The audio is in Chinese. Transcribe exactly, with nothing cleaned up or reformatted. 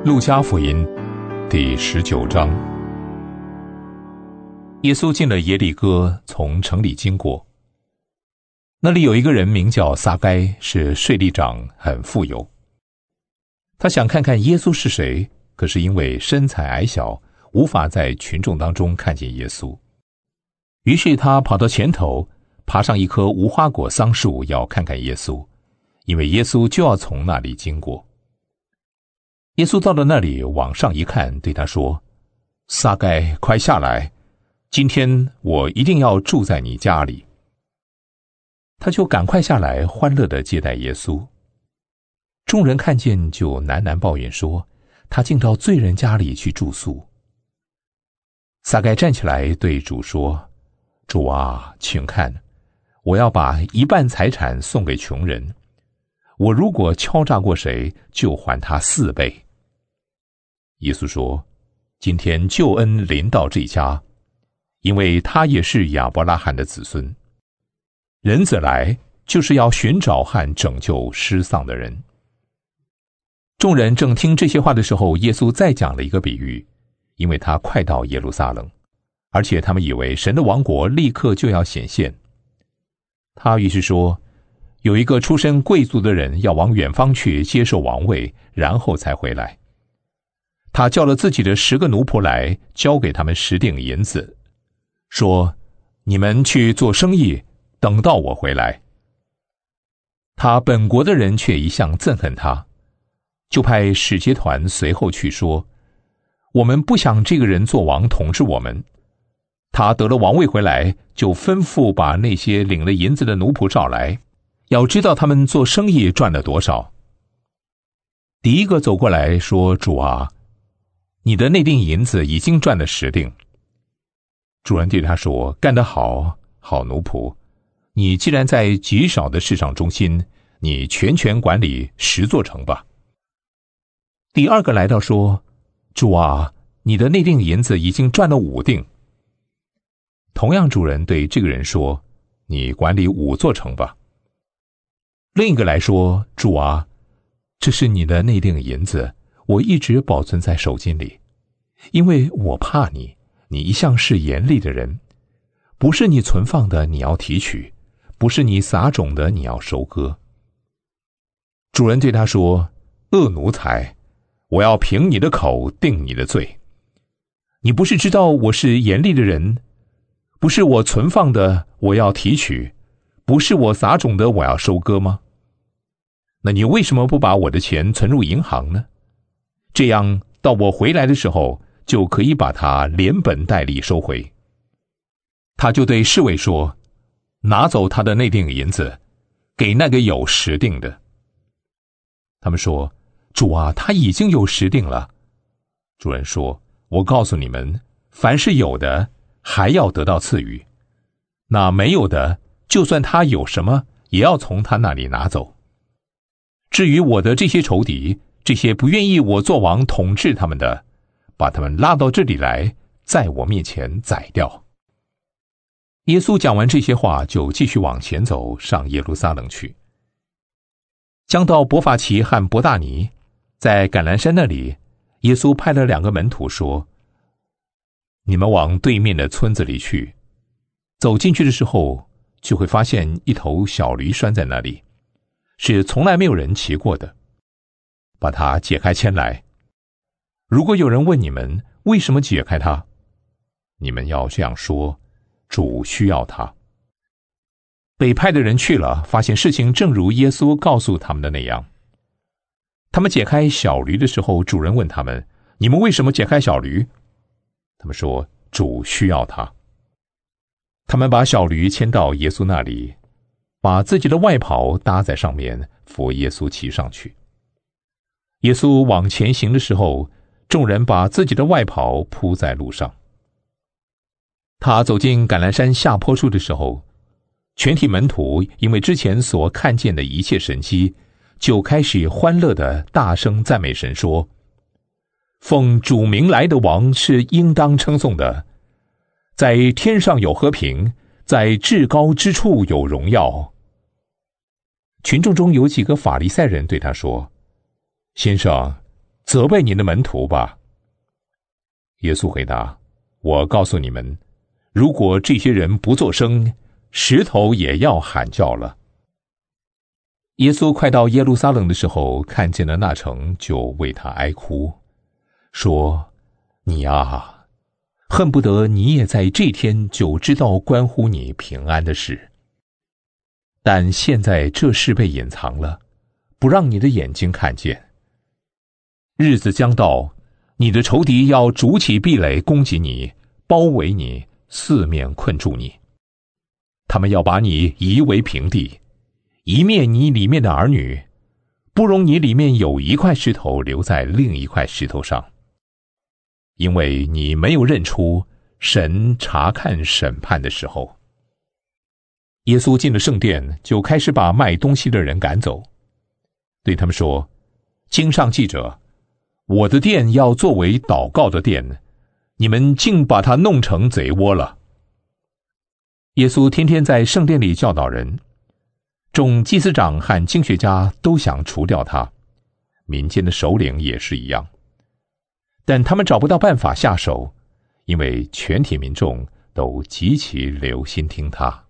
路加福音第十九章。耶稣进了耶利哥，从城里经过。那里有一个人名叫撒该，是税吏长，很富有。他想看看耶稣是谁，可是因为身材矮小，无法在群众当中看见耶稣。于是他跑到前头，爬上一棵无花果桑树，要看看耶稣，因为耶稣就要从那里经过。耶稣到了那里，往上一看，对他说：撒该，快下来，今天我一定要住在你家里。他就赶快下来，欢乐地接待耶稣。众人看见，就喃喃抱怨说，他竟到罪人家里去住宿。撒该站起来对主说：主啊，请看，我要把一半财产送给穷人，我如果敲诈过谁，就还他四倍。耶稣说：今天救恩临到这家，因为他也是亚伯拉罕的子孙。人子来，就是要寻找和拯救失丧的人。众人正听这些话的时候，耶稣再讲了一个比喻，因为他快到耶路撒冷，而且他们以为神的王国立刻就要显现。他于是说，有一个出身贵族的人要往远方去接受王位，然后才回来。他叫了自己的十个奴仆来，交给他们十锭银子，说：你们去做生意，等到我回来。他本国的人却一向憎恨他，就派使节团随后去说：我们不想这个人做王统治我们。他得了王位回来，就吩咐把那些领了银子的奴仆召来，要知道他们做生意赚了多少。第一个走过来说：主啊，你的那锭银子已经赚了十锭。主人对他说：干得好，好奴仆，你既然在极少的事上忠心，你全权管理十座城吧。第二个来到说：主啊，你的那锭银子已经赚了五锭。同样主人对这个人说：你管理五座城吧。另一个来说：主啊，这是你的那锭银子，我一直保存在手巾里，因为我怕你，你一向是严厉的人，不是你存放的你要提取，不是你撒种的你要收割。主人对他说：恶奴才，我要凭你的口定你的罪。你不是知道我是严厉的人，不是我存放的我要提取，不是我撒种的我要收割吗？那你为什么不把我的钱存入银行呢？这样到我回来的时候，就可以把它连本带利收回。他就对侍卫说：拿走他的那锭银子，给那个有十锭的。他们说：主啊，他已经有十锭了。主人说：我告诉你们，凡是有的，还要得到赐予；那没有的，就算他有什么，也要从他那里拿走。至于我的这些仇敌，这些不愿意我做王统治他们的，把他们拉到这里来，在我面前宰掉。耶稣讲完这些话，就继续往前走，上耶路撒冷去。将到伯法其和伯大尼，在橄榄山那里，耶稣派了两个门徒说：你们往对面的村子里去，走进去的时候，就会发现一头小驴拴在那里，是从来没有人骑过的，把它解开牵来。如果有人问你们为什么解开它，你们要这样说：主需要它。被派的人去了，发现事情正如耶稣告诉他们的那样。他们解开小驴的时候，主人问他们：你们为什么解开小驴？他们说：主需要它。他们把小驴牵到耶稣那里，把自己的外袍搭在上面，扶耶稣骑上去。耶稣往前行的时候，众人把自己的外袍铺在路上。他走进橄榄山下坡处的时候，全体门徒因为之前所看见的一切神迹，就开始欢乐地大声赞美神，说：奉主名来的王是应当称颂的，在天上有和平，在至高之处有荣耀。群众中有几个法利赛人对他说：先生， 责备你的门徒吧。”耶稣回答：“我告诉你们，如果这些人不作声，石头也要喊叫了。”耶稣快到耶路撒冷的时候，看见了那城，就为他哀哭，说：“你啊，恨不得你也在这天就知道关乎你平安的事。但现在这事被隐藏了，不让你的眼睛看见。日子将到，你的仇敌要筑起壁垒攻击你，包围你，四面困住你。他们要把你夷为平地，夷灭你里面的儿女，不容你里面有一块石头留在另一块石头上。因为你没有认出神查看审判的时候。”耶稣进了圣殿，就开始把卖东西的人赶走，对他们说：“经上记着，我的殿要作为祷告的殿，你们竟把它弄成贼窝了。”耶稣天天在圣殿里教导人，众祭司长和经学家都想除掉他，民间的首领也是一样，但他们找不到办法下手，因为全体民众都极其留心听他。